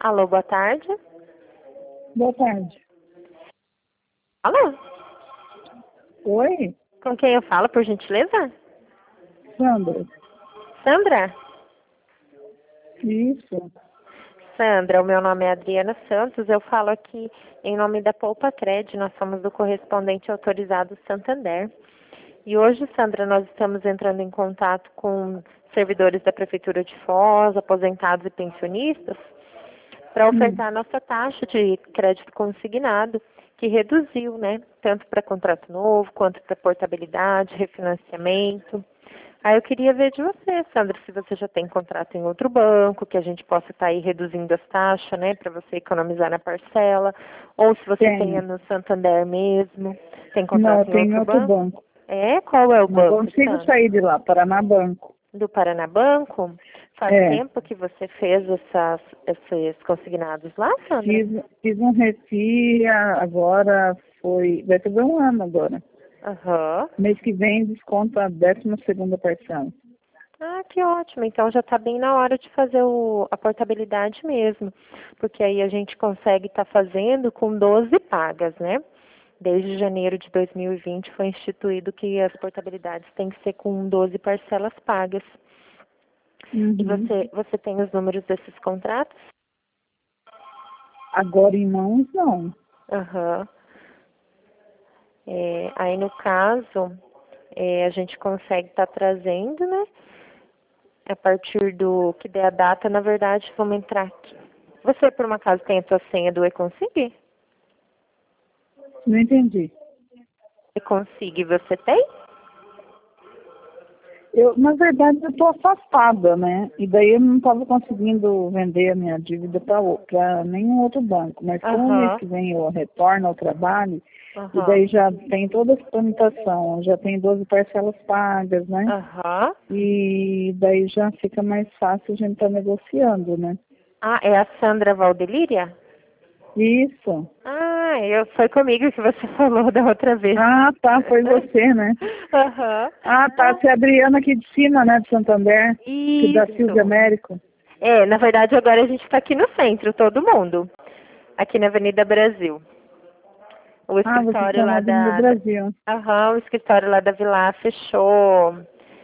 Alô, boa tarde. Boa tarde. Alô, Oi, com quem eu falo, por gentileza? Sandra. Sandra? Isso. Sandra, o meu nome é Adriana Santos, eu falo aqui em nome da Poupa Cred, nós somos do correspondente autorizado Santander. E hoje, Sandra, nós estamos entrando em contato com servidores da Prefeitura de Foz, aposentados e pensionistas, para ofertar nossa taxa de crédito consignado, que reduziu, né? Tanto para contrato novo, quanto para portabilidade, refinanciamento. Aí eu queria ver de você, Sandra, se você já tem contrato em outro banco, que a gente possa estar aí reduzindo as taxas, né? Para você economizar na parcela. Ou se você tenha Tenho. no Santander mesmo. Tem Não, contrato em tem outro outro banco? banco. É? Qual é o Não banco, consigo Sandra? sair de lá, Paraná Banco. Do Paraná Banco? Faz É, tempo que você fez esses consignados lá, Sandra? fiz um refis, agora vai fazer um ano agora. Aham. Mês que vem desconta a 12ª parcela. Ah, que ótimo. Então já está bem na hora de fazer a portabilidade mesmo. Porque aí a gente consegue estar fazendo com 12 pagas, né? Desde janeiro de 2020 foi instituído que as portabilidades têm que ser com 12 parcelas pagas. E Uhum. você tem os números desses contratos? Agora em mãos, não. Aham. Aí no caso, a gente consegue estar trazendo, né? A partir do que der a data, na verdade, vamos entrar aqui. Você, por um acaso, tem a sua senha do eConsig? Não entendi. eConsig você tem? Na verdade, eu estou afastada, né? E daí eu não estava conseguindo vender a minha dívida para nenhum outro banco. Mas como o mês Aham, que vem eu retorno ao trabalho, e aham, daí já tem toda a tramitação, já tem 12 parcelas pagas, né? aham. E daí já fica mais fácil a gente estar negociando, né? Ah, é a Sandra Valdelíria? Isso. Ah, foi comigo que você falou da outra vez. Ah, tá, foi você, né? Aham. Ah, tá, Ah, você é a Adriana aqui de cima, né, de Santander, que da Silvia isso. Américo. Na verdade, agora a gente está aqui no centro, todo mundo. Aqui na Avenida Brasil. O Ah, vocês escritório estão na lá Avenida Brasil. o escritório lá da Vila fechou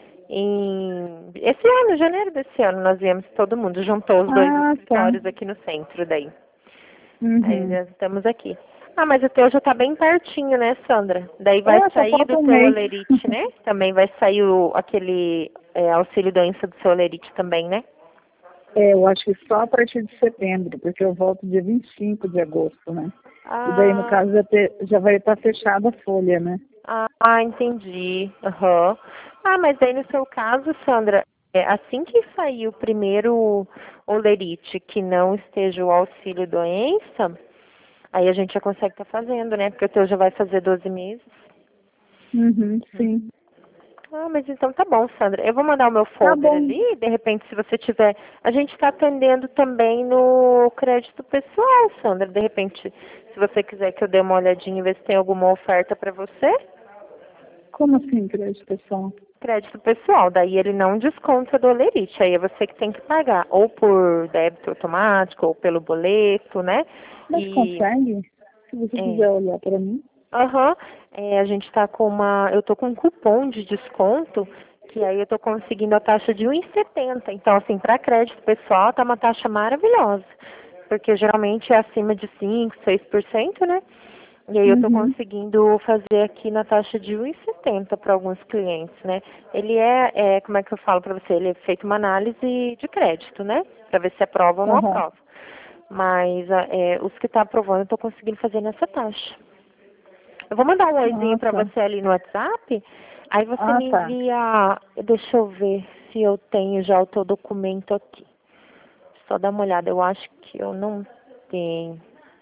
esse ano, janeiro desse ano, nós viemos todo mundo, juntou os dois Ah, tá. escritórios aqui no centro daí. Aí Uhum. já estamos aqui. Ah, mas o teu já tá bem pertinho, né, Sandra? Daí vai Só sair do falta um teu mês. olerite, né? Também vai sair aquele auxílio doença do seu olerite também, né? Eu acho que só a partir de setembro, porque eu volto dia 25 de agosto, né? E daí, no Ah, caso, já vai estar fechada a folha, né? entendi. Aham. Ah, mas aí no seu caso, Sandra, assim que sair o primeiro olerite que não esteja o auxílio doença, aí a gente já consegue estar fazendo, né? Porque o teu já vai fazer 12 meses. Uhum, sim. Ah, mas então tá bom, Sandra. Eu vou mandar o meu Tá folder bom. ali, de repente, se você tiver. A gente está atendendo também no crédito pessoal, Sandra. De repente, se você quiser que eu dê uma olhadinha e ver se tem alguma oferta para você. Como assim, crédito pessoal? Crédito pessoal, daí ele não desconta do olerite, aí é você que tem que pagar, ou por débito automático, ou pelo boleto, né? Mas E consegue? Se você é, quiser olhar para mim. aham. A gente tá com eu tô com um cupom de desconto, que aí eu tô conseguindo a taxa de 1,70. Então, assim, para crédito pessoal tá uma taxa maravilhosa, porque geralmente é acima de 5, 6%, né? E aí eu tô Uhum. conseguindo fazer aqui na taxa de 1,70 para alguns clientes, né? Ele como é que eu falo para você? Ele é feito uma análise de crédito, né? Para ver se aprova ou não Aham. aprova. Mas os que tá aprovando eu tô conseguindo fazer nessa taxa. Eu vou mandar um oizinho Ah, para tá. você ali no WhatsApp. Aí você Ah, me tá. envia. Deixa eu ver se eu tenho já o teu documento aqui. Só dá uma olhada. Eu acho que eu não tenho.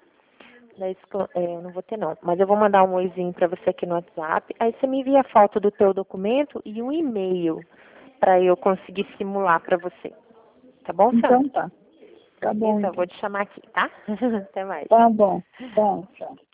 Eu não vou ter não. Mas eu vou mandar um oizinho para você aqui no WhatsApp. Aí você me envia a foto do teu documento e um e-mail para eu conseguir simular para você. Tá bom, Então Sandra? tá. Tá bom, Beleza? Eu vou então. te chamar aqui, tá? Até mais. Tá bom. Tá, tchau.